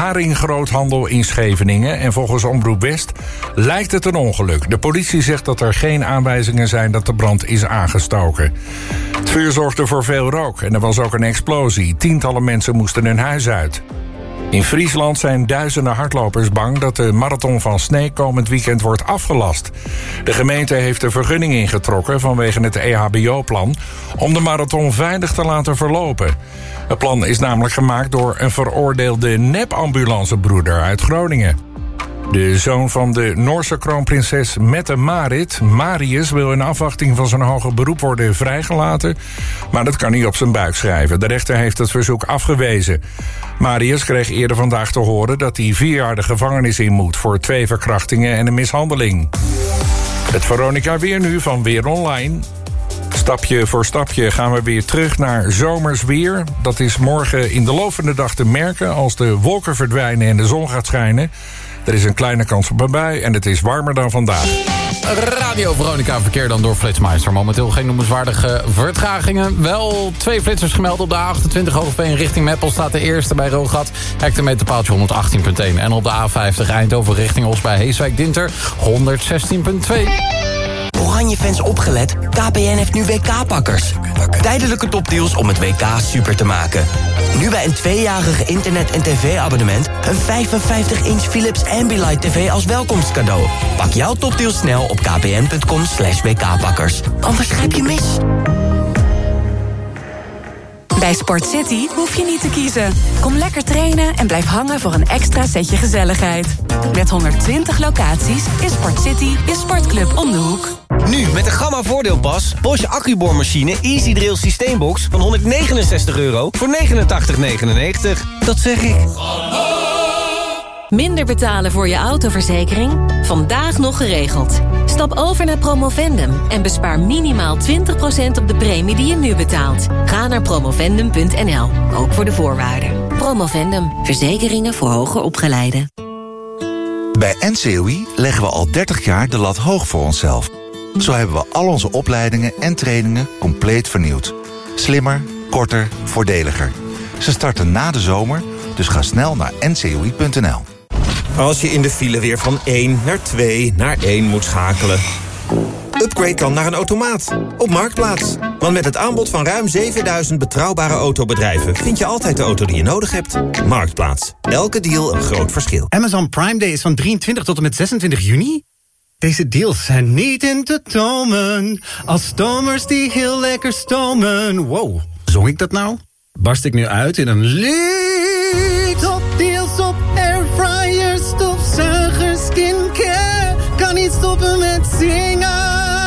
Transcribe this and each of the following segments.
haringgroothandel in Scheveningen. En volgens Omroep West lijkt het een ongeluk. De politie zegt dat er geen aanwijzingen zijn dat de brand is aangestoken. Het vuur zorgde voor veel rook en er was ook een explosie. Tientallen mensen moesten hun huis uit. In Friesland zijn duizenden hardlopers bang dat de marathon van Sneek komend weekend wordt afgelast. De gemeente heeft de vergunning ingetrokken vanwege het EHBO-plan om de marathon veilig te laten verlopen. Het plan is namelijk gemaakt door een veroordeelde nepambulancebroeder uit Groningen. De zoon van de Noorse kroonprinses Mette-Marit, Marius, wil in afwachting van zijn hoger beroep worden vrijgelaten, maar dat kan hij op zijn buik schrijven. De rechter heeft het verzoek afgewezen. Marius kreeg eerder vandaag te horen dat hij 4 jaar de gevangenis in moet voor 2 verkrachtingen en een mishandeling. Het Veronica weer nu van Weer Online. Stapje voor stapje gaan we weer terug naar zomers weer. Dat is morgen in de loop van de dag te merken als de wolken verdwijnen en de zon gaat schijnen. Er is een kleine kans op een bui en het is warmer dan vandaag. Radio Veronica verkeer dan door Flitsmeister. Momenteel geen noemenswaardige vertragingen. Wel 2 flitsers gemeld op de A28 Hoogveen richting Meppel. Staat de eerste bij Roogat. Hectometerpaaltje 118.1. En op de A50 Eindhoven richting Os bij Heeswijk-Dinter 116.2. Oranje-fans opgelet, KPN heeft nu WK-pakkers. Tijdelijke topdeals om het WK super te maken. Nu bij een 2-jarige internet- en tv-abonnement een 55-inch Philips Ambilight TV als welkomstcadeau. Pak jouw topdeals snel op kpn.com/WK-pakkers. Anders grijp je mis. Bij Sport City hoef je niet te kiezen. Kom lekker trainen en blijf hangen voor een extra setje gezelligheid. Met 120 locaties is Sport City je sportclub om de hoek. Nu met de Gamma voordeelpas Bosch accuboormachine Easy Drill Systeembox van €169 voor €89,99. Dat zeg ik. Minder betalen voor je autoverzekering? Vandaag nog geregeld. Stap over naar Promovendum en bespaar minimaal 20% op de premie die je nu betaalt. Ga naar promovendum.nl, ook voor de voorwaarden. Promovendum, verzekeringen voor hoger opgeleiden. Bij NCOI leggen we al 30 jaar de lat hoog voor onszelf. Zo hebben we al onze opleidingen en trainingen compleet vernieuwd. Slimmer, korter, voordeliger. Ze starten na de zomer, dus ga snel naar ncoi.nl. Als je in de file weer van 1 naar 2 naar 1 moet schakelen. Upgrade dan naar een automaat op Marktplaats. Want met het aanbod van ruim 7000 betrouwbare autobedrijven vind je altijd de auto die je nodig hebt. Marktplaats. Elke deal een groot verschil. Amazon Prime Day is van 23 tot en met 26 juni. Deze deals zijn niet in te tomen. Als stomers die heel lekker stomen. Wow, zong ik dat nou? Barst ik nu uit in een lied? Topdeals op airfryers, stofzuigers, skincare. Kan niet stoppen met zingen.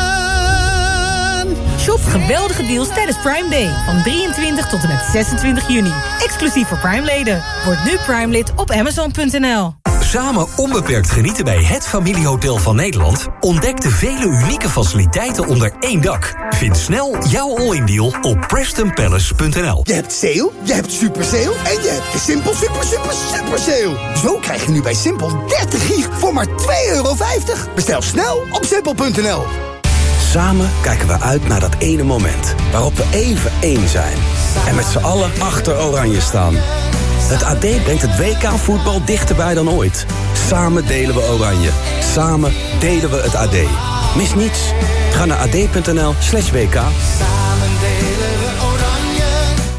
Shop geweldige deals tijdens Prime Day. Van 23 tot en met 26 juni. Exclusief voor Prime-leden. Word nu Prime-lid op Amazon.nl. Samen onbeperkt genieten bij het familiehotel van Nederland. Ontdek de vele unieke faciliteiten onder één dak. Vind snel jouw all-in deal op PrestonPalace.nl. Je hebt sale, je hebt super sale en je hebt de Simpel super sale. Zo krijg je nu bij Simpel 30 gig voor maar €2,50. Bestel snel op Simpel.nl. Samen kijken we uit naar dat ene moment waarop we even één zijn. En met z'n allen achter Oranje staan. Het AD brengt het WK voetbal dichterbij dan ooit. Samen delen we Oranje. Samen delen we het AD. Mis niets. Ga naar ad.nl/WK. Samen delen we Oranje.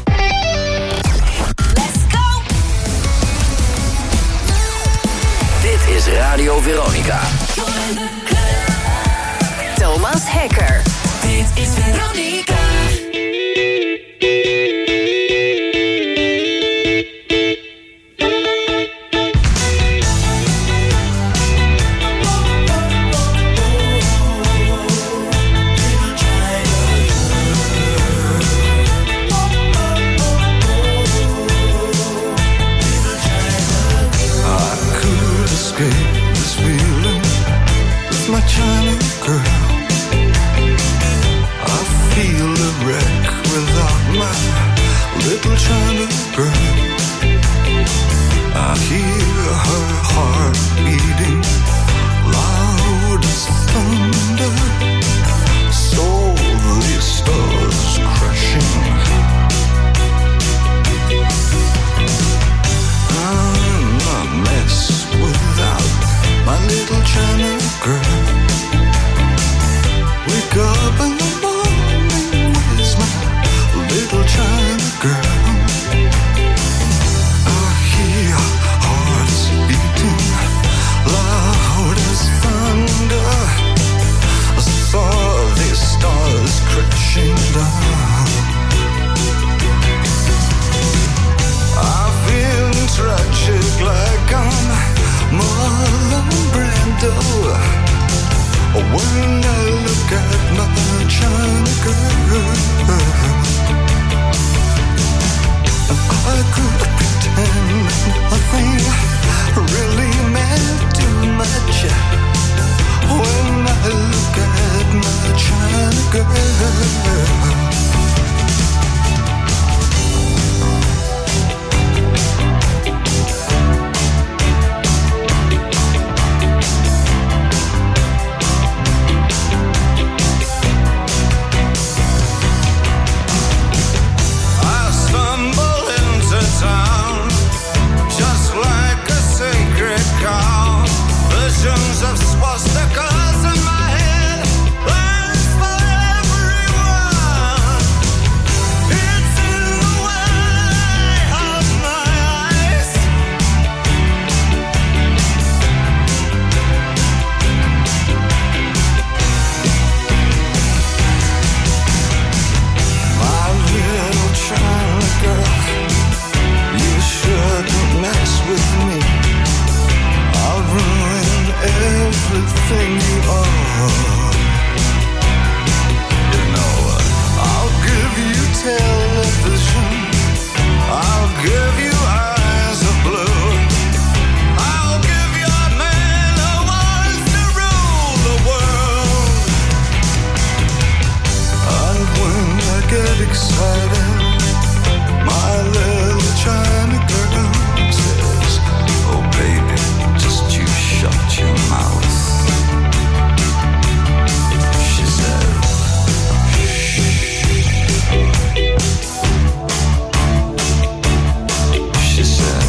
Let's go! Dit is Radio Veronica. Thomas Hekker. Dit is Veronica. My China girl, I feel a wreck without my little China girl. I hear her heart beating loud as thunder, so the stars crashing. when I look at my China girl. I could pretend nothing really meant too much when I look at my China girl. Visions of swastikas in my head, plans for everyone. It's in the way of my eyes. My little China girl, you shouldn't mess with me. I'll ruin everything you are. You know, I'll give you television, I'll give you eyes of blue, I'll give you a man who wants to rule the world. And when I get excited, my little China girl says, oh baby, just you shut your mouth. She said, shh. She said,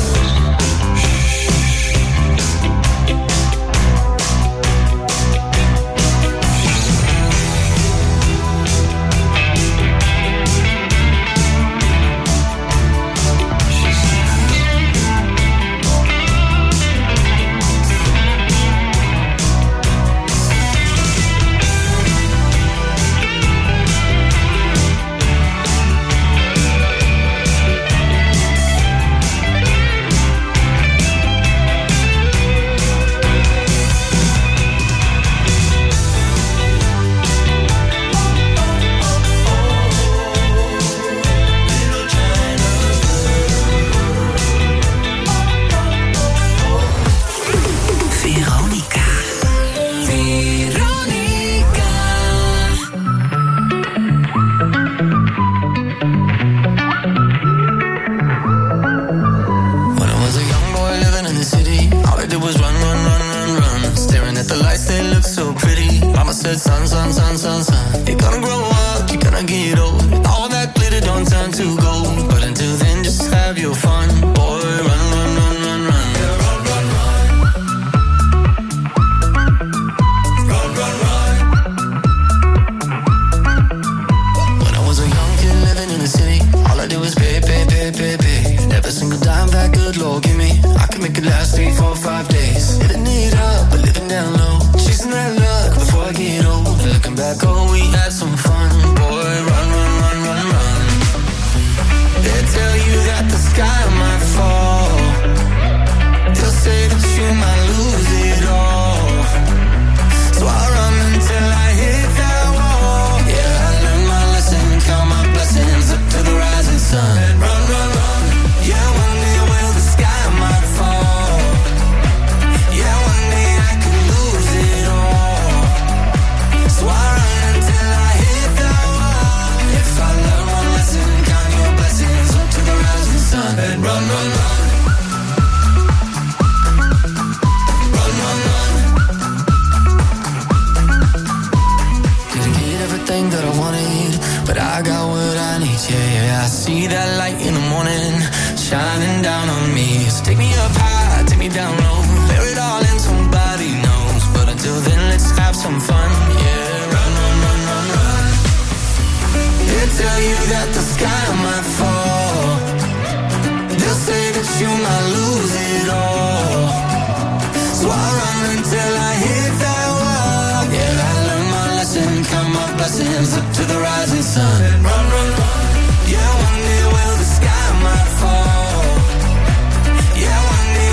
blessings up to the rising sun. And run, run, run. Yeah, one day will the sky might fall. Yeah, one day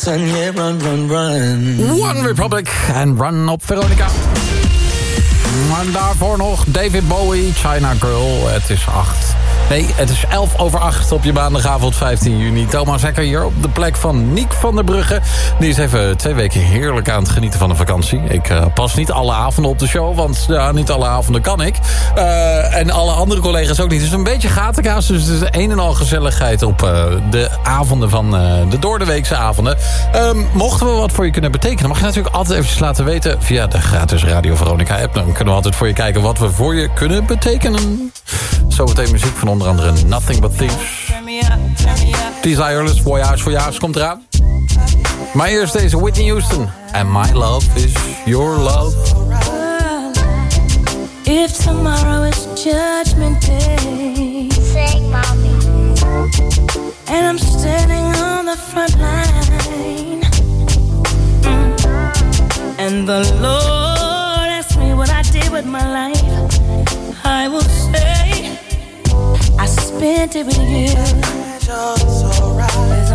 sun, yeah, run, run, run. One Republic en Run op Veronica. En daarvoor nog David Bowie, China Girl. Het is 11:11 op je maandagavond 15 juni. Thomas Hekker hier op de plek van Niek van der Brugge. Die is even 2 weken heerlijk aan het genieten van een vakantie. Ik pas niet alle avonden op de show, want ja, niet alle avonden kan ik. En alle andere collega's ook niet. Dus een beetje gatenkaas, dus het is een en al gezelligheid op de avonden van de doordeweekse avonden. Mochten we wat voor je kunnen betekenen, mag je natuurlijk altijd even laten weten via de gratis Radio Veronica app. Dan kunnen we altijd voor je kijken wat we voor je kunnen betekenen. Zometeen muziek van onder andere Nothing But Thieves. Desireless, Voyage komt eraan. Maar eerst deze Whitney Houston. And my love is your love. If tomorrow is Judgment Day, sing, mommy. And I'm standing on the front line, and the Lord asks me what I did with my life, I will say I spent it with you. It's alright.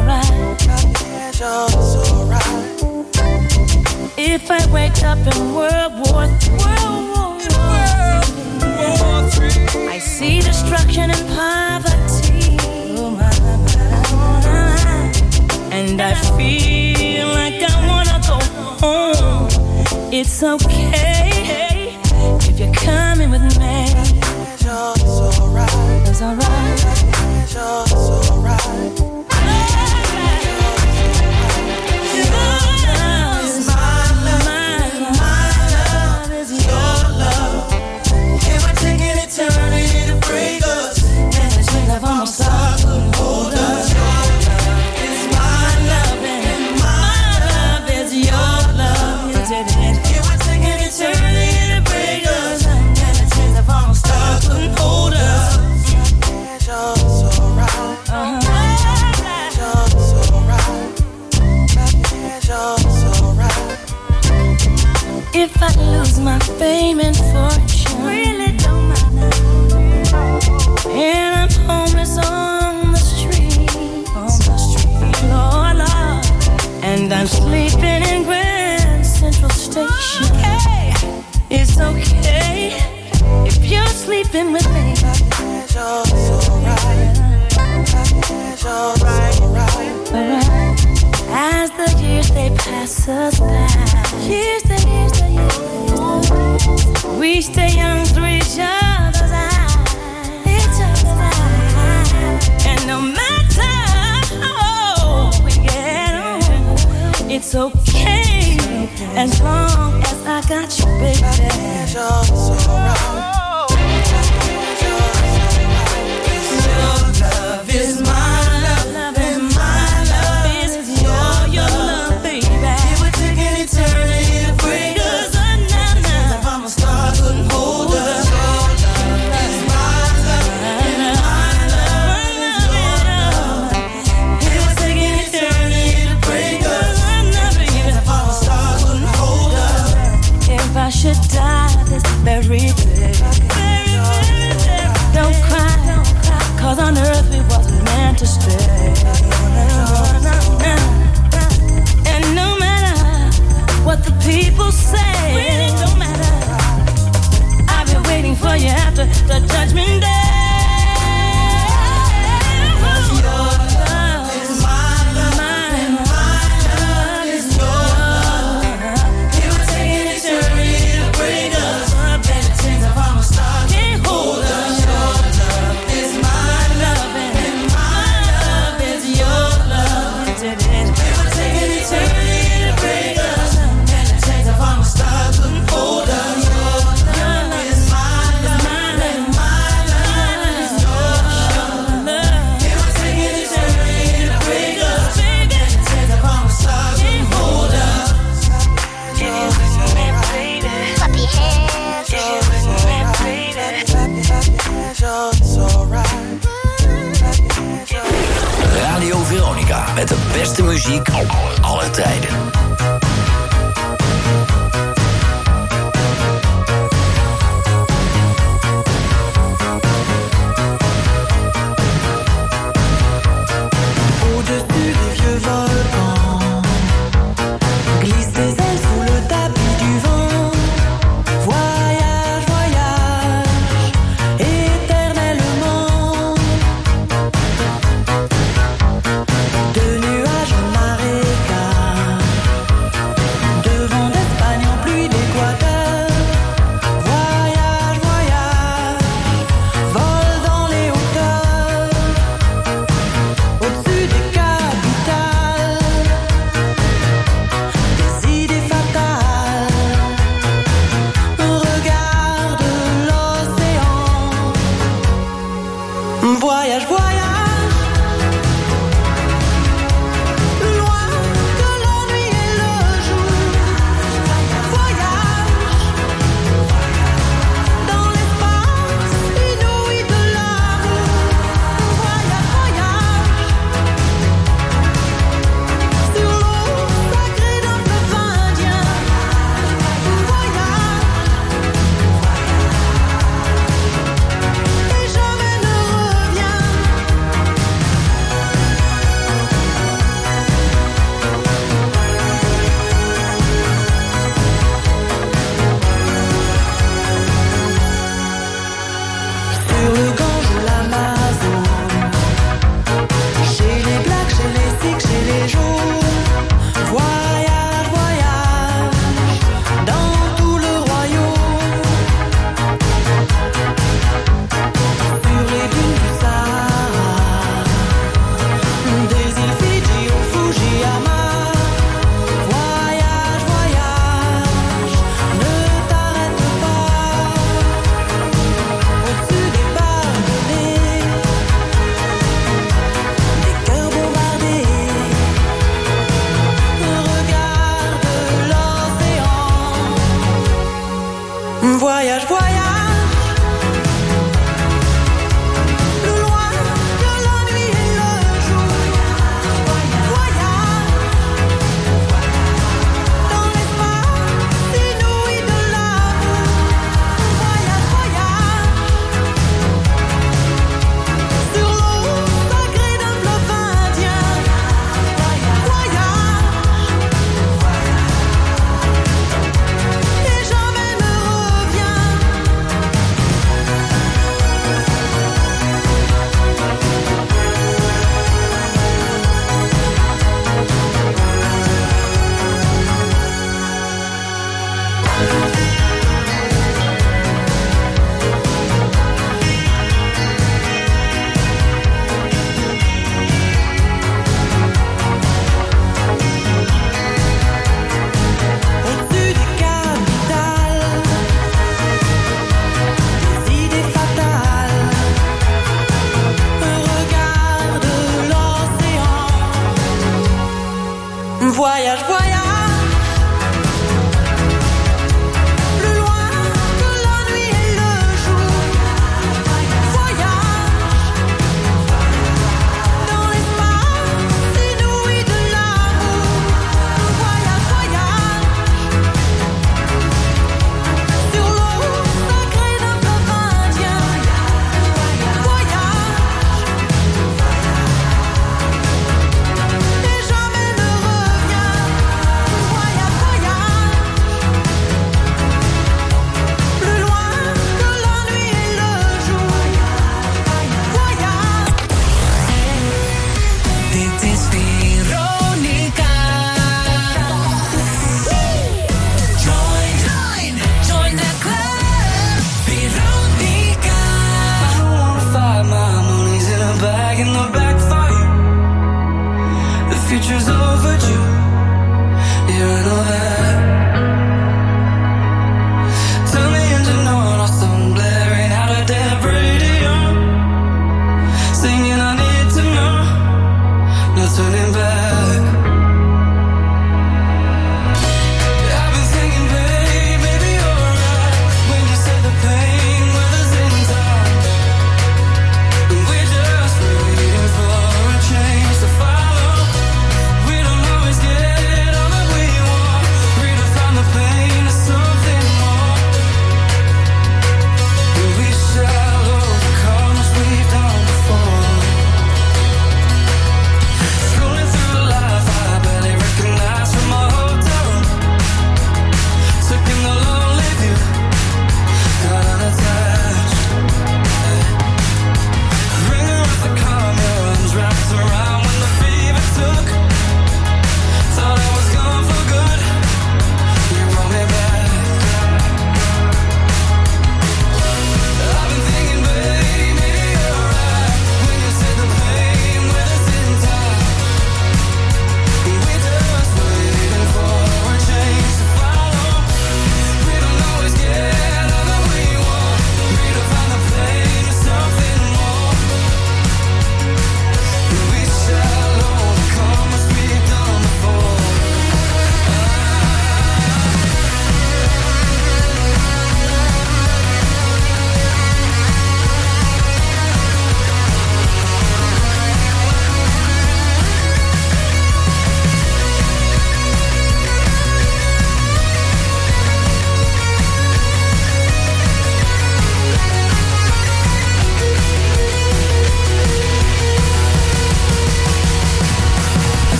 If I wake up in World War III, I see destruction and poverty, and I feel like I wanna go home. It's okay if you're coming with me. It's alright. It's alright. If I lose my fame and fortune, really don't matter. And I'm homeless on the street, Lord, and I'm sleeping in Grand Central Station. Okay. It's okay if you're sleeping with me. As the years they pass us by, years, we stay young through each other's eyes, and no matter how we get on, it's okay as long as I got you, baby. Your love is my love, and my love is your love, baby. It would take an eternity to break us. Couldn't hold us. Your love is my love, and my love is your love. It would take an eternity to break us. If our stars couldn't hold us. If I should die this very day, don't cry, 'cause on earth we wasn't meant to stay. And no matter what the people say, really don't matter. Waiting for you after the judgment day. Your love is my love, and my love is your love. It would take an eternity to break us. Better chains of our stars can't hold us. Your love is my love, and my love is your love. It would take an eternity to break us. Better chains of our stars couldn't hold us. Radio Veronica met de beste muziek aller tijden. Au-dessus des vieux volcans,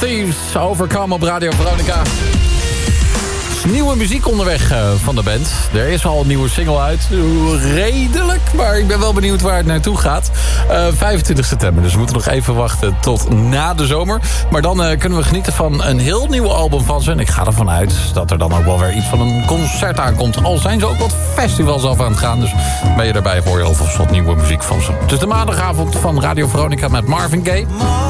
Thieves, Overcome op Radio Veronica. Nieuwe muziek onderweg van de band. Er is al een nieuwe single uit. Redelijk, maar ik ben wel benieuwd waar het naartoe gaat. 25 september, dus we moeten nog even wachten tot na de zomer. Maar dan kunnen we genieten van een heel nieuw album van ze. En ik ga ervan uit dat er dan ook wel weer iets van een concert aankomt. Al zijn ze ook wat festivals af aan het gaan. Dus ben je erbij, hoor je alvast wat nieuwe muziek van ze. Het is de maandagavond van Radio Veronica met Marvin Gaye.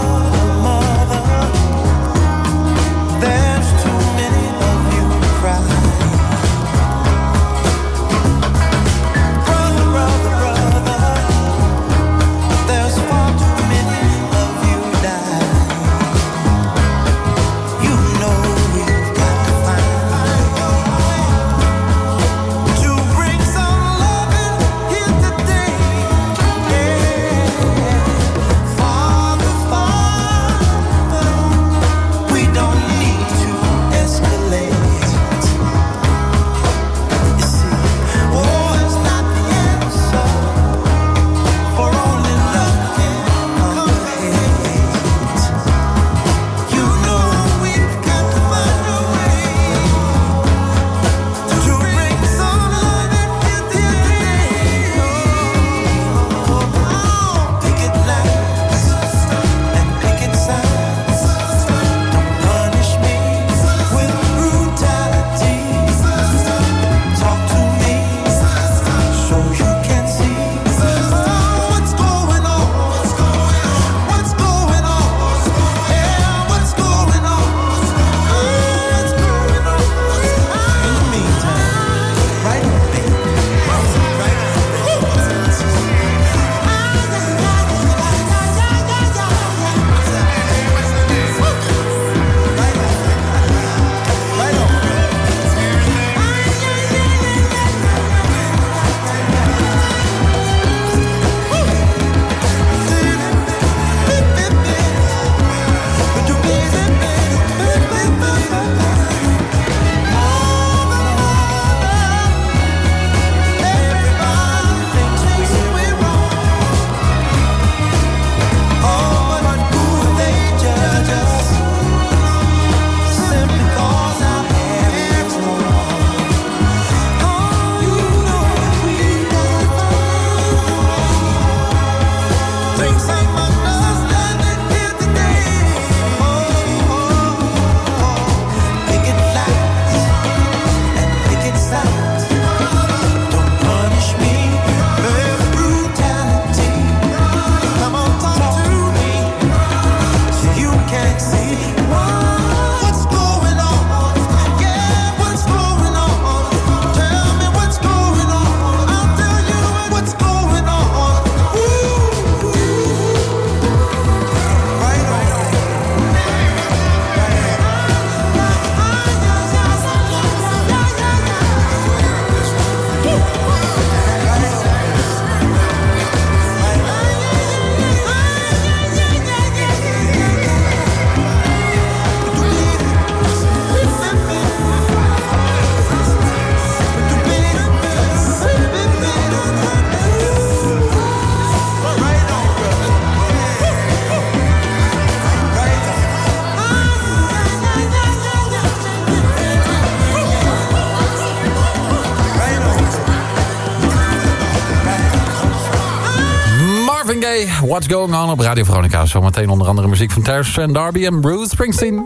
What's Going On op Radio Veronica. Zometeen onder andere muziek van Terrence and Darby en Bruce Springsteen.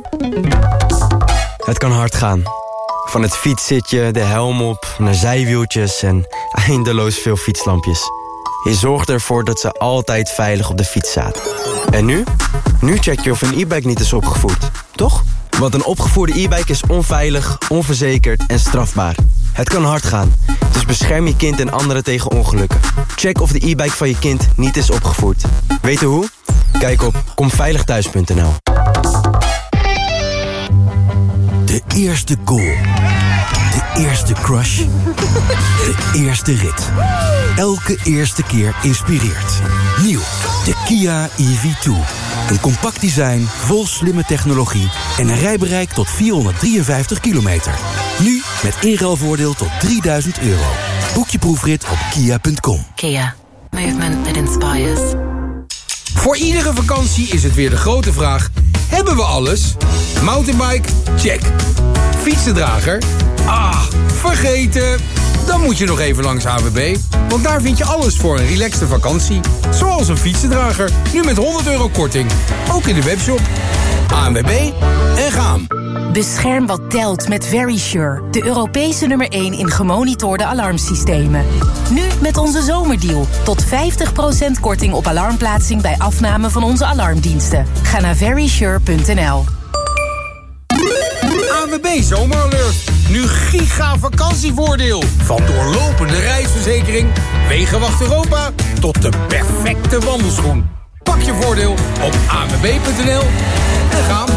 Het kan hard gaan. Van het fietszitje, de helm op, naar zijwieltjes en eindeloos veel fietslampjes. Je zorgt ervoor dat ze altijd veilig op de fiets zaten. En nu? Nu check je of een e-bike niet is opgevoerd, toch? Want een opgevoerde e-bike is onveilig, onverzekerd en strafbaar. Het kan hard gaan, dus bescherm je kind en anderen tegen ongelukken. Check of de e-bike van je kind niet is opgevoerd. Weet je hoe? Kijk op komveiligthuis.nl. De eerste goal. De eerste crush. De eerste rit. Elke eerste keer inspireert. Nieuw, de Kia EV2. Een compact design, vol slimme technologie en een rijbereik tot 453 kilometer. Nu met inruilvoordeel tot €3000. Boek je proefrit op kia.com. Kia. Movement that inspires. Voor iedere vakantie is het weer de grote vraag: Hebben we alles? Mountainbike? Check. Fietsendrager? Ah, vergeten. Dan moet je nog even langs AWB. Want daar vind je alles voor een relaxte vakantie. Zoals een fietsendrager. Nu met €100 korting. Ook in de webshop. ANWB en gaan. Bescherm wat telt met Verisure. De Europese nummer 1 in gemonitorde alarmsystemen. Nu met onze zomerdeal. Tot 50% korting op alarmplaatsing bij afname van onze alarmdiensten. Ga naar verisure.nl. ANWB Zomeralert. Nu giga vakantievoordeel. Van doorlopende reisverzekering, Wegenwacht Europa tot de perfecte wandelschoen. Pak je voordeel op anwb.nl en gaan.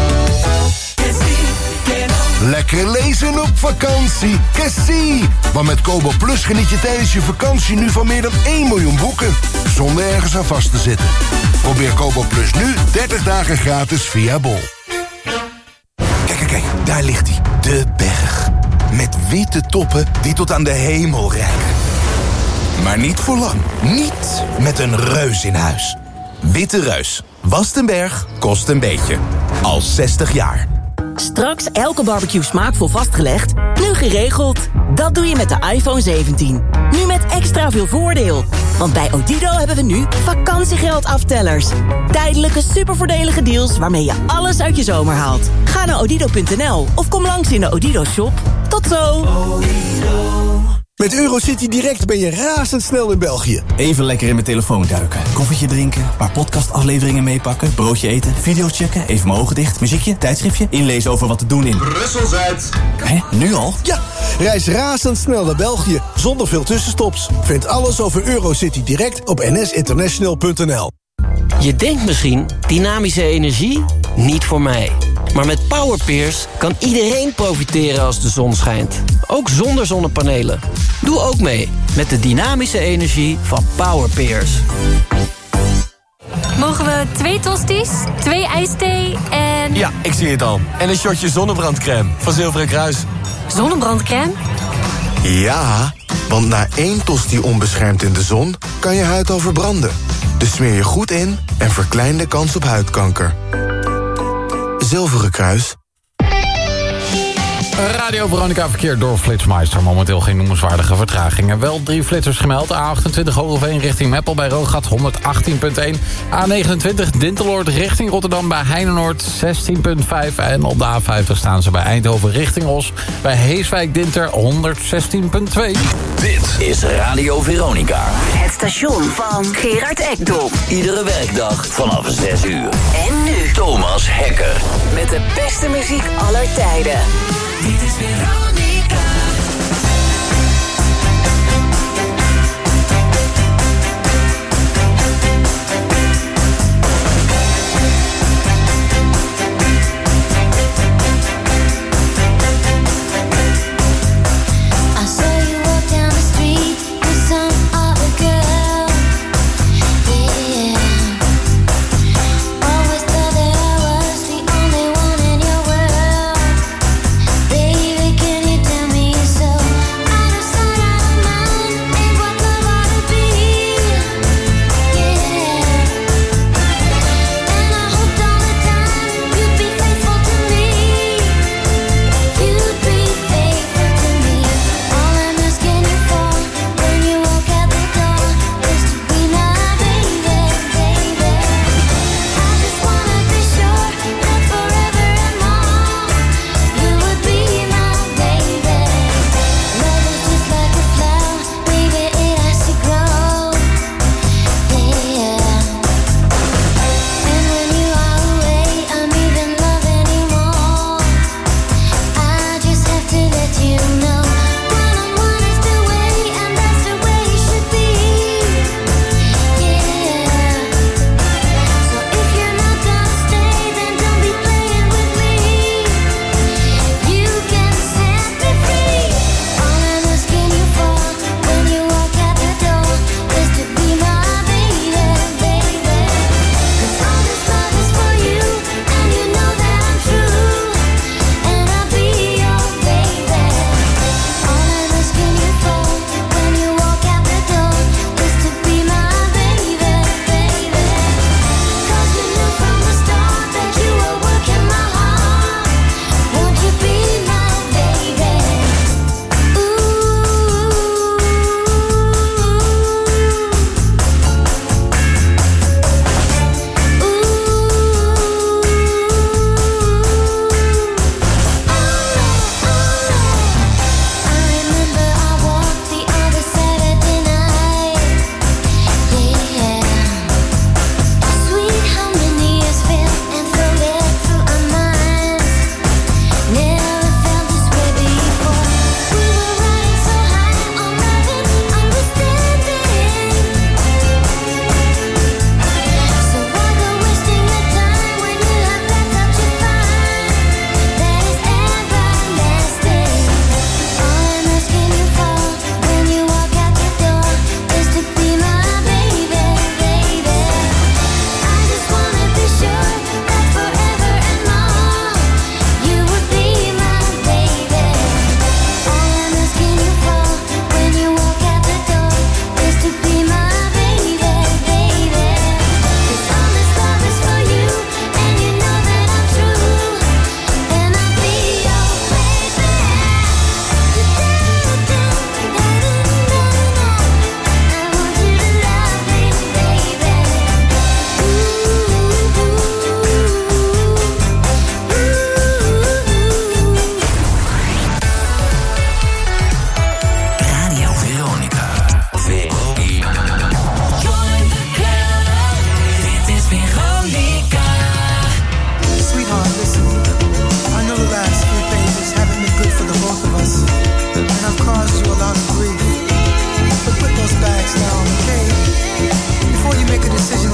Lekker lezen op vakantie. Cassie! Want met Kobo Plus geniet je tijdens je vakantie nu van meer dan 1 miljoen boeken. Zonder ergens aan vast te zitten. Probeer Kobo Plus nu 30 dagen gratis via Bol. Kijk, daar ligt hij. De berg. Met witte toppen die tot aan de hemel reiken. Maar niet voor lang. Niet met een reus in huis. Witte Reus. Wast een berg, kost een beetje. Al 60 jaar. Straks elke barbecue smaakvol vastgelegd, nu geregeld. Dat doe je met de iPhone 17. Nu met extra veel voordeel. Want bij Odido hebben we nu vakantiegeldaftellers. Tijdelijke supervoordelige deals waarmee je alles uit je zomer haalt. Ga naar odido.nl of kom langs in de Odido shop. Tot zo! Met Eurocity Direct ben je razendsnel in België. Even lekker in mijn telefoon duiken. Koffietje drinken, een paar podcastafleveringen meepakken, broodje eten, video's checken, even mijn ogen dicht, muziekje, tijdschriftje, inlezen over wat te doen in Brussel-Zuid. Hé, nu al? Ja, reis razendsnel naar België, zonder veel tussenstops. Vind alles over Eurocity Direct op nsinternational.nl. Je denkt misschien, dynamische energie? Niet voor mij. Maar met Powerpeers kan iedereen profiteren als de zon schijnt. Ook zonder zonnepanelen. Doe ook mee met de dynamische energie van Powerpeers. Mogen we 2 tosti's, 2 ijsthee en... Ja, ik zie het al. En een shotje zonnebrandcrème van Zilveren Kruis. Zonnebrandcrème? Ja, want na 1 tosti onbeschermd in de zon kan je huid al verbranden. Dus smeer je goed in en verklein de kans op huidkanker. Zilveren Kruis. Radio Veronica verkeer door Flitsmeister. Momenteel geen noemenswaardige vertragingen. Wel 3 flitsers gemeld. A28 Hogeveen richting Meppel bij Rooggat 118.1. A29 Dinteloord richting Rotterdam bij Heinenoord 16.5. En op de A50 staan ze bij Eindhoven richting Os bij Heeswijk Dinter 116.2. Dit is Radio Veronica. Het station van Gerard Ekdom. Iedere werkdag vanaf 6 uur. En nu Thomas Hekker. met de beste muziek aller tijden. Dit is Veronica. I saw you walk down the street with some other girl. Yeah. Always thought that I was the only one in your world. Baby, can you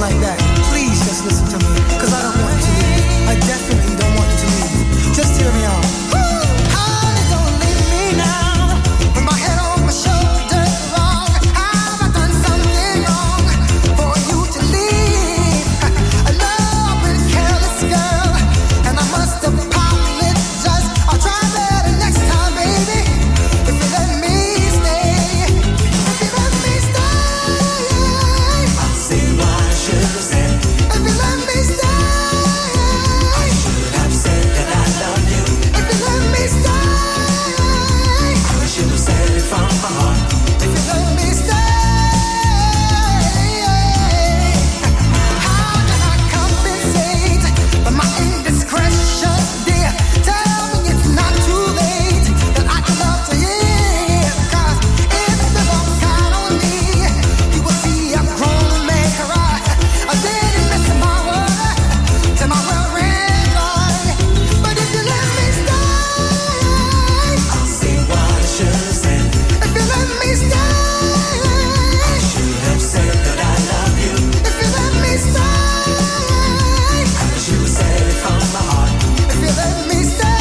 like that, please just listen to me, cause I don't want you to leave. I definitely don't want you to leave. Just hear me out. Honey, don't leave me now. With my head on my shoulder, wrong. Have I done something wrong for you to leave? I know I've been a careless girl, and I must apologize. I'll try better next time, baby. If you let me stay, if you let me stay, I'll see what I should have said. If you let me stay, I should have said that I love you. If you let me stay, I should have said it from my heart. If you let me stay, how can I compensate for my indiscretion, dear? Tell me it's not too late, that I can love to you. Cause if the wrong kind on me, you will see a grown man cry. I didn't miss my word till my world ran dry. But if you let me stay, I'll see what I should have said. If you let me stay, I should have said that I love you. If you let me stay, I should have said it from my heart. If you let me stay,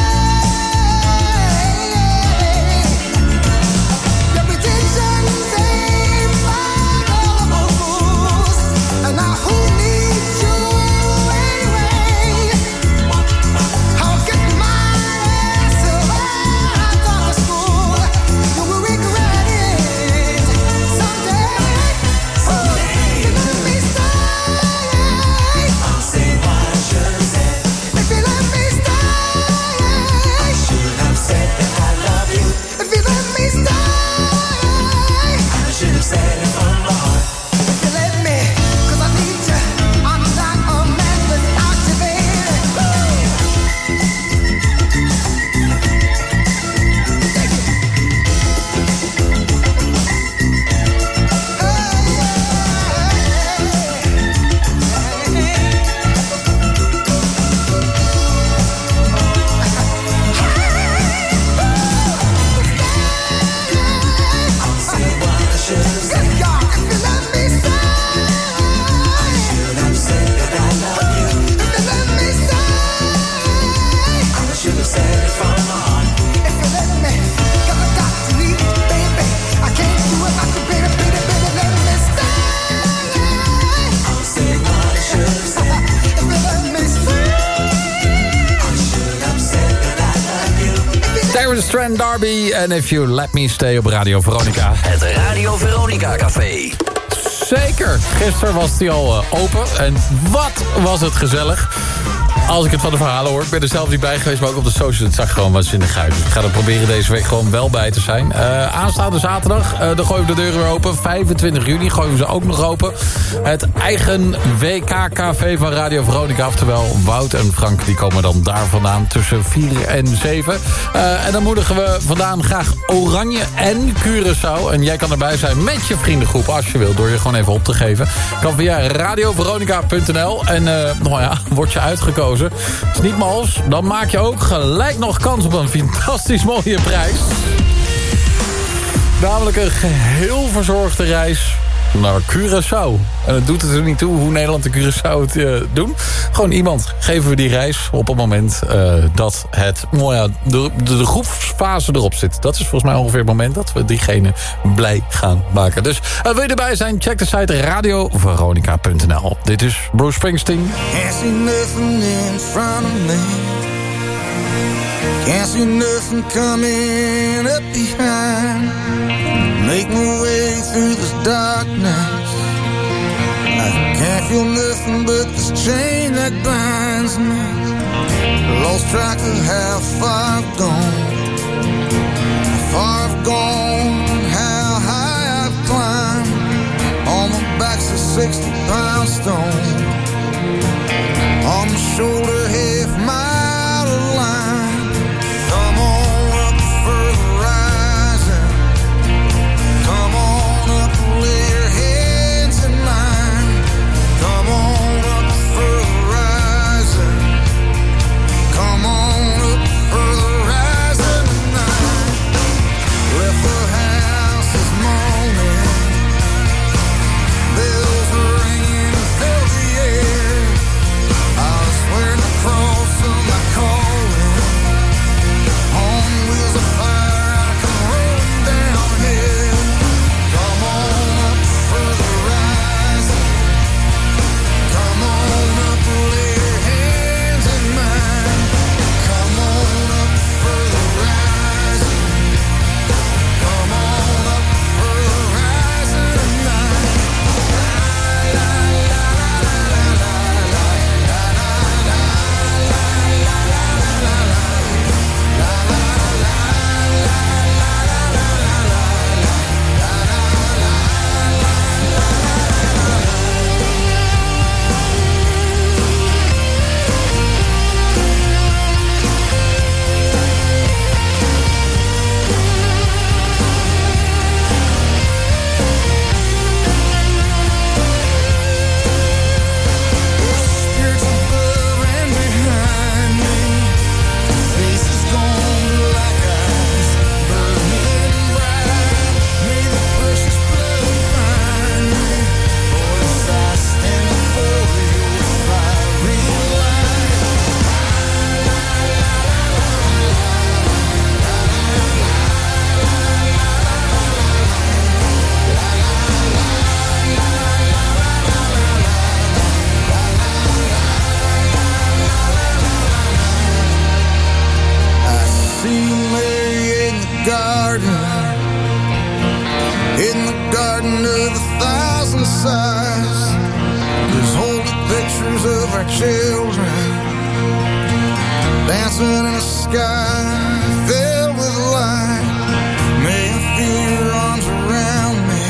repetition's ain't for fools. And now who needs you anyway? I'll get my ass right out of school. You will regret it someday. If you let me stay, I'll say what I should have said. If you let me stay, I should have said that I love you. If you let me stay, I should have said it from my heart. If you let me, cause I need you. I'm not a man without you, baby. I'll say what I should have said. If you let me stay, I should have said that I love you. If you let me stay, I should have said it from my heart. If you let me, cause I got to leave, baby. I can't do it without you, baby, baby, baby. Let me stay. I'll say what I should have said. If you let me stay, I should have said that I love you. Terrence Trent D'Arby en If You Let Me Stay op Radio Veronica. Het Radio Veronica Café. Zeker, gisteren was die al open en wat was het gezellig. Als ik het van de verhalen hoor. Ik ben er zelf niet bij geweest, maar ook op de social. Het zag gewoon waanzinnig uit. Dus ik ga er proberen deze week gewoon wel bij te zijn. Aanstaande zaterdag, dan gooien we de deuren weer open. 25 juni gooien we ze ook nog open. Het eigen WK-café van Radio Veronica. Oftewel, Wout en Frank die komen dan daar vandaan tussen 4 en 7. En dan moedigen we vandaan graag Oranje en Curaçao. En jij kan erbij zijn met je vriendengroep als je wilt. Door je gewoon even op te geven. Kan via radioveronica.nl. En nou ja, word je uitgekozen. Is niet mals, dan maak je ook gelijk nog kans op een fantastisch mooie prijs. Namelijk een geheel verzorgde reis naar Curaçao. En het doet het er niet toe hoe Nederland en Curaçao het doen. Gewoon iemand geven we die reis op het moment dat het, nou ja, de groepsfase erop zit. Dat is volgens mij ongeveer het moment dat we diegene blij gaan maken. Dus wil je erbij zijn? Check de site radioveronica.nl. Dit is Bruce Springsteen. Can't see nothing in front of me. Can't see nothing coming up behind. Make my way through this darkness. I can't feel nothing but this chain that binds me. Lost track of how far I've gone. How far I've gone, how high I've climbed. On my back's a 60-pound stone. On my shoulder, half mile of line. Come on up for the rising. Come on up, lay your hands in mine. Come on up for the rising. Come on up for the rising tonight. Left the house this morning. Bells are ringing, felt pictures of our children dancing in a sky filled with light. May I feel your arms around me.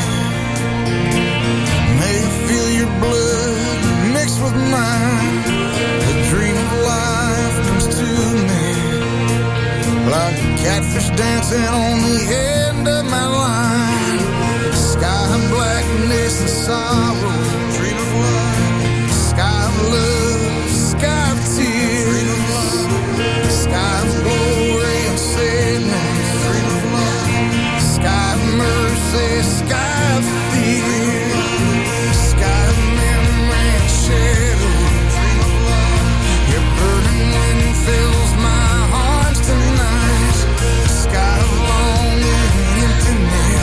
May I feel your blood mixed with mine. The dream of life comes to me like a catfish dancing on the end of my line. Sky of blackness and sorrow, dream of love. Sky of love, sky of tears. Sky of glory and sadness, dream of love. Sky of mercy, sky of fear. Sky of memory and shadow, dream of love. Your burning wind fills my arms tonight. Sky of longing and emptiness.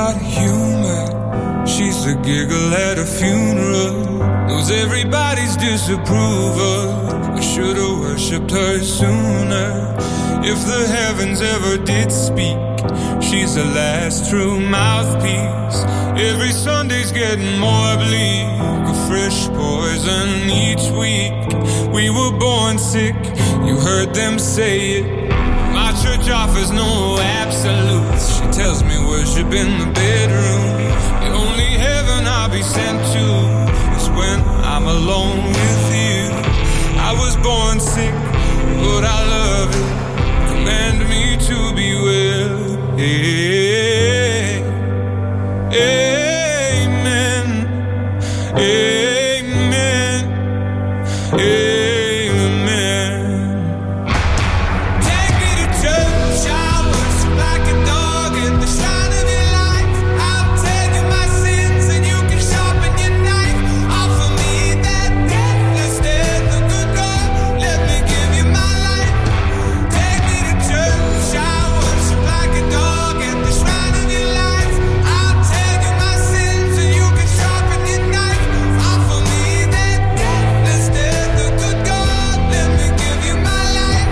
got humor. She's a giggle at a funeral. Knows everybody's disapproval. I should've worshipped her sooner. If the heavens ever did speak, she's the last true mouthpiece. Every Sunday's getting more bleak, a fresh poison each week. We were born sick, you heard them say it. My church offers no absolutes. She tells me worship in the bedroom. The only heaven I'll be sent to is when I'm alone with you. I was born sick, but I love it. Command me to be well. Hey, amen. Amen. Amen. Take me to church. I worship like a dog in the shine of your light. I'll tell you my sins and you can sharpen your knife. Offer me that death instead, the good God. Let me give you my life. Take me to church. I worship like a dog at the shrine of your life. I'll tell you my sins and you can sharpen your knife. Offer me that death instead, the good God. Let me give you my life.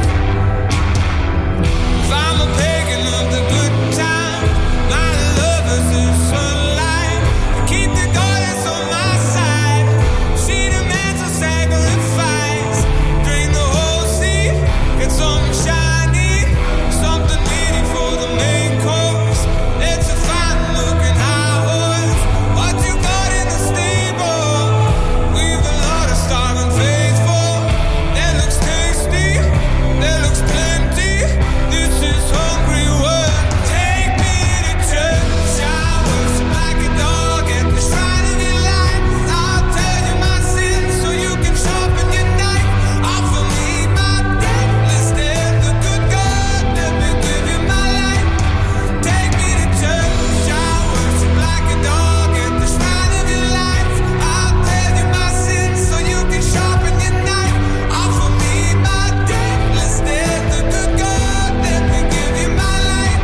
If I'm a pagan of the good time, my love is the sunlight. Keep the goddess on my side. She demands a sacrifice. Drain the whole sea, get something shiny, something meaty for the main course. It's a fine looking high horse. What you got in the stable? We've a lot of starving faithful. That looks tasty, that looks plenty. This is hungry work. Take me to church. I worship like a dog at the shrine of your life. I'll tell you my sins so you can sharpen your knife. Offer me my death instead, the good God. Let me give you my life. Take me to church. I worship like a dog at the shrine of your life. I'll tell you my sins so you can sharpen your knife. Offer me my death instead, the good God. Let me give you my life.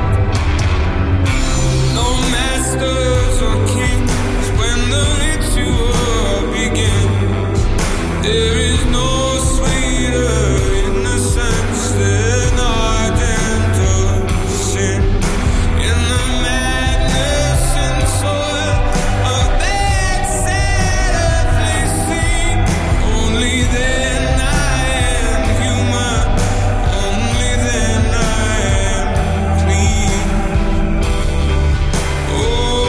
No masters or kings when the ritual begins. There is no sweeter innocence than ardent sin. In the madness and soil of that sad earthly scene, only then I am human. Only then I am clean. Oh,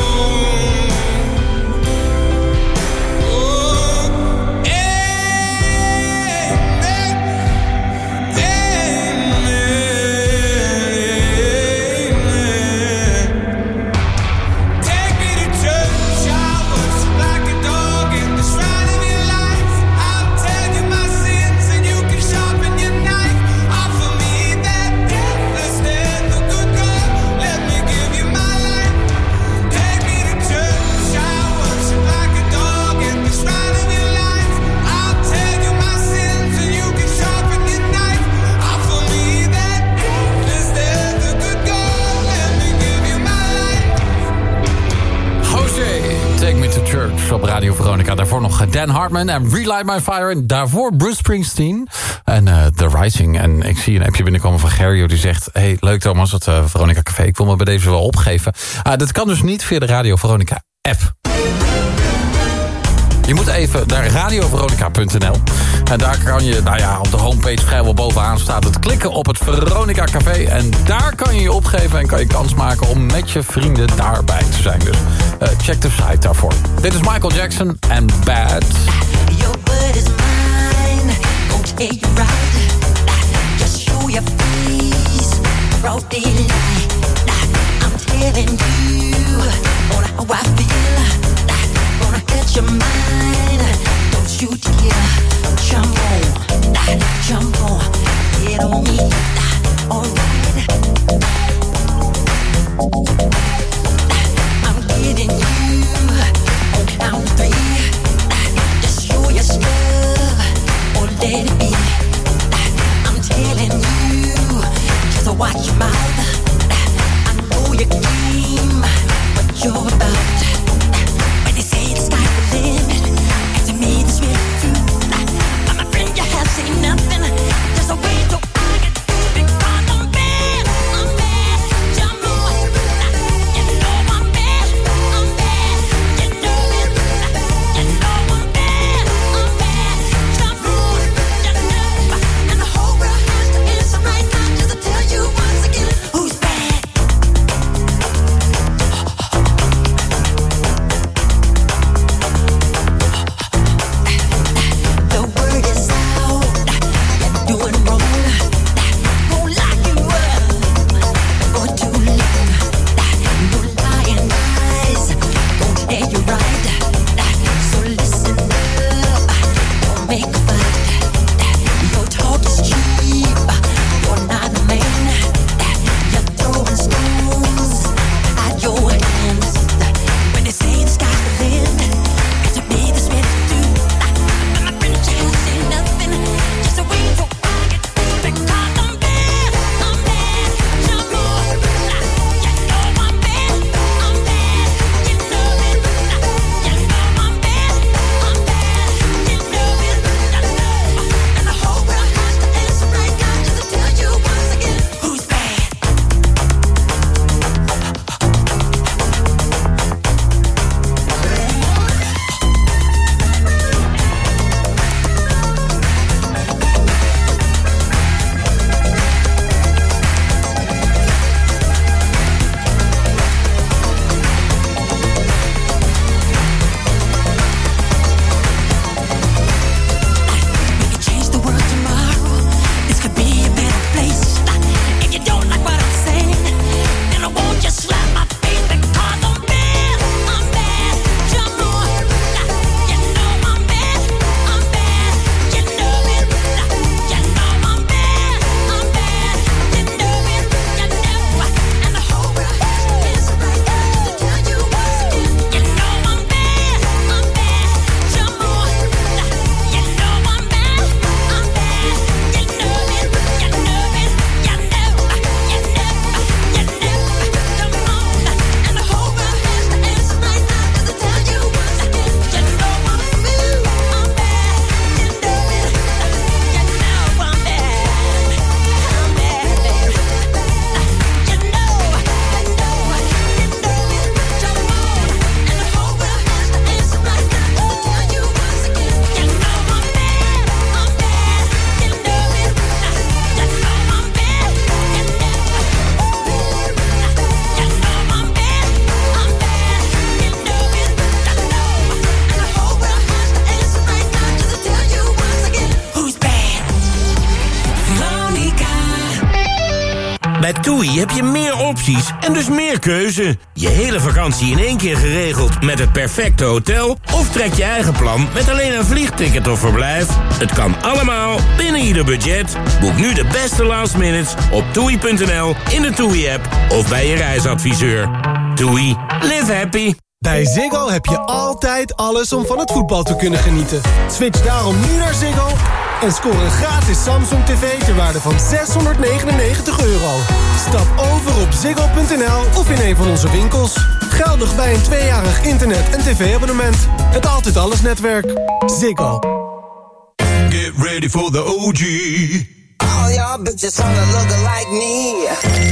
take me to church. I worship like a dog in the shrine of your life. I'll tell you my sins and you can sharpen your knife. Offer me that death instead, the good God. Let me give you my life. Take me to church. I worship like a dog in the shrine of your life. I'll tell you my sins and you can sharpen your knife. Offer me that death instead, the good God. Let me give you my life. José, Take Me to Church op Radio Veronica. Daarvoor nog Dan Hartman en Relight My Fire. En daarvoor Bruce Springsteen en The Rising. En ik zie een appje binnenkomen van Gerrio die zegt... Hey, leuk Thomas, dat Veronica Café. Ik wil me bij deze wel opgeven. Dat kan dus niet via de Radio Veronica app. Je moet even naar radioveronica.nl. En daar kan je, nou ja, op de homepage vrijwel bovenaan staat het klikken op het Veronica Café. En daar kan je je opgeven en kan je kans maken om met je vrienden daarbij te zijn. Dus check de site daarvoor. Dit is Michael Jackson en Bad. Your word is mine, gon' take you right. Just show your face, broad daylight. I'm telling you on how I feel. Gonna get your mind, don't you dare jump on, get on me, alright. I'm getting you on count 3. Just show your stuff or let it be. I'm telling you, just watch your mouth. I know your game, vakantie heb je meer opties en dus meer keuze. Je hele vakantie in één keer geregeld met het perfecte hotel... of trek je eigen plan met alleen een vliegticket of verblijf. Het kan allemaal binnen ieder budget. Boek nu de beste last minutes op toei.nl, in de TUI-app of bij je reisadviseur. TUI, live happy. Bij Ziggo heb je altijd alles om van het voetbal te kunnen genieten. Switch daarom nu naar Ziggo en scoor een gratis Samsung TV ter waarde van €699. Stap over op ziggo.nl of in een van onze winkels. Geldig bij een 2-jarig internet- en tv-abonnement. Het Altijd Alles netwerk. Ziggo. Get ready for the OG. All y'all bitches wanna look like me.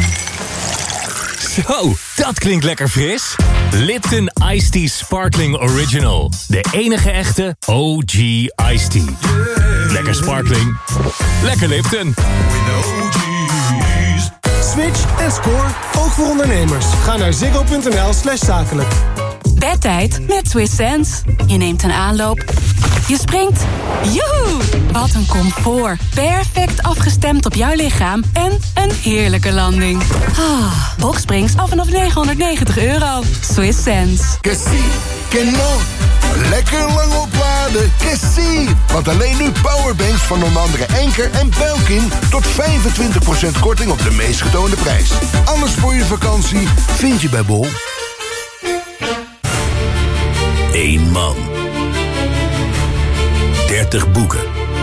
Zo, dat klinkt lekker fris. Lipton Iced Tea Sparkling Original. De enige echte OG Iced Tea. Lekker sparkling. Lekker Lipton. Switch en score, ook voor ondernemers. Ga naar ziggo.nl/zakelijk. Bedtijd met Swiss Sense. Je neemt een aanloop. Je springt. Joehoe! Wat een comfort. Perfect afgestemd op jouw lichaam. En een heerlijke landing. Boxsprings af vanaf €990. Swiss Sense. Cassie, Canon. Lekker lang opladen, Cassie. Want alleen nu powerbanks van onder andere Enker en Belkin... tot 25% korting op de meest getoonde prijs. Alles voor je vakantie vind je bij Bol. 1 man. 30 boeken.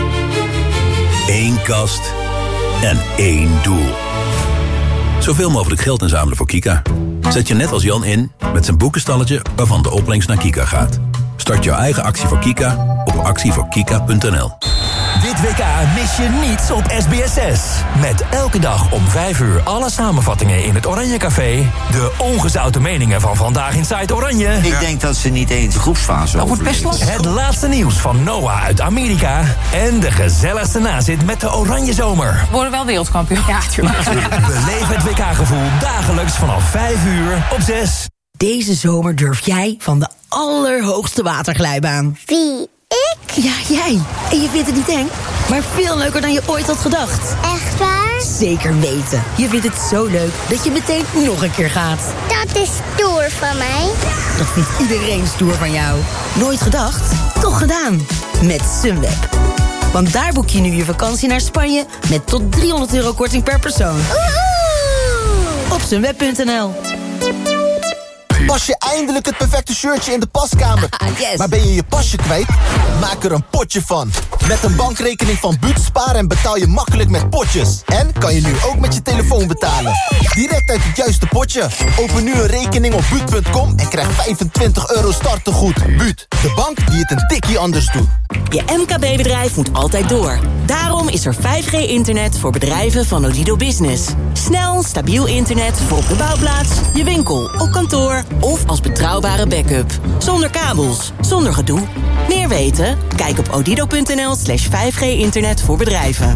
1 kast. En 1 doel. Zoveel mogelijk geld inzamelen voor Kika. Zet je net als Jan in met zijn boekenstalletje waarvan de opbrengst naar Kika gaat. Start jouw eigen actie voor Kika op actievoorkika.nl. Dit WK mis je niets op SBS6. Met elke dag om 5 uur alle samenvattingen in het Oranje Café. De ongezouten meningen van Vandaag in Zuid Oranje. Ik denk dat ze niet eens de groepsfase overleven. Het laatste nieuws van Noah uit Amerika. En de gezelligste nazit met de Oranje Zomer. We worden wel wereldkampioen. Ja, tuurlijk. Beleef het WK-gevoel dagelijks vanaf 5 uur op 6. Deze zomer durf jij van de allerhoogste waterglijbaan. Wie? Ik? Ja, jij. En je vindt het niet eng, maar veel leuker dan je ooit had gedacht. Echt waar? Zeker weten. Je vindt het zo leuk dat je meteen nog een keer gaat. Dat is stoer van mij. Dat vindt iedereen stoer van jou. Nooit gedacht? Toch gedaan. Met Sunweb. Want daar boek je nu je vakantie naar Spanje met tot €300 korting per persoon. Woehoe! Op sunweb.nl. Pas je eindelijk het perfecte shirtje in de paskamer. Yes. Maar ben je je pasje kwijt? Maak er een potje van. Met een bankrekening van Buut spaar en betaal je makkelijk met potjes. En kan je nu ook met je telefoon betalen. Direct uit het juiste potje. Open nu een rekening op Buut.com en krijg €25 startegoed. Buut, de bank die het een tikkie anders doet. Je MKB-bedrijf moet altijd door. Daarom is er 5G-internet voor bedrijven van Odido Business. Snel, stabiel internet voor op de bouwplaats, je winkel, op kantoor of als betrouwbare backup. Zonder kabels, zonder gedoe. Meer weten? Kijk op odido.nl/5G-internet voor bedrijven.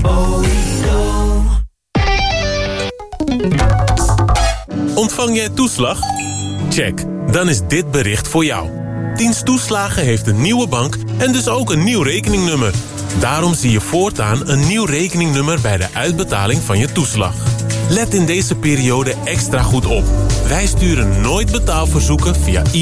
Ontvang jij toeslag? Check, dan is dit bericht voor jou. Dienst Toeslagen heeft een nieuwe bank en dus ook een nieuw rekeningnummer. Daarom zie je voortaan een nieuw rekeningnummer bij de uitbetaling van je toeslag. Let in deze periode extra goed op. Wij sturen nooit betaalverzoeken via